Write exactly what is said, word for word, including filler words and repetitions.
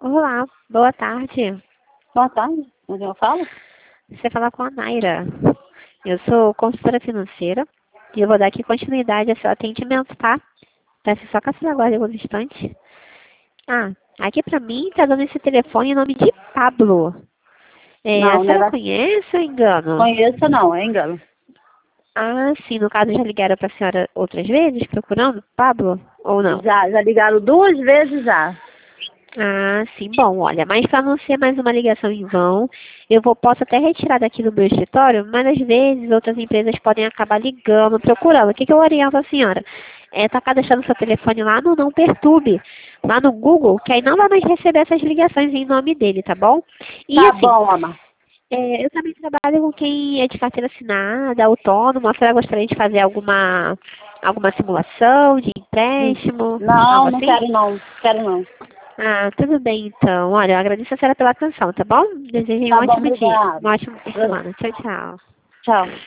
Olá, boa tarde. Boa tarde, onde eu falo? Você fala com a Naira. Eu sou consultora financeira e eu vou dar aqui continuidade ao seu atendimento, tá? Peço só que a senhora aguarde alguns instantes. Ah, aqui pra mim tá dando esse telefone em nome de Pablo. É, a Não, não senhora era. conhece ou engano? Conheço não, é engano. Ah, sim, no caso já ligaram pra senhora outras vezes procurando Pablo ou não? Já, já ligaram duas vezes já. Ah, sim, bom, olha, mas para não ser mais uma ligação em vão, eu vou, posso até retirar daqui do meu escritório, mas às vezes outras empresas podem acabar ligando, procurando. O que, que eu oriento a senhora? É tá cadastrando seu telefone lá no Não Perturbe, lá no Google, que aí não vai mais receber essas ligações em nome dele, tá bom? E Tá assim, bom, Ama. é, eu também trabalho com quem é de carteira assinada, autônomo, a senhora gostaria de fazer alguma, alguma simulação de Hum. empréstimo, algo Não, não assim? quero não. Quero não. Ah, tudo bem então. Olha, eu agradeço a senhora pela atenção, tá bom? Desejo um Tá bom, ótimo dia, obrigada. um ótimo fim de semana. Tchau, tchau. Tchau.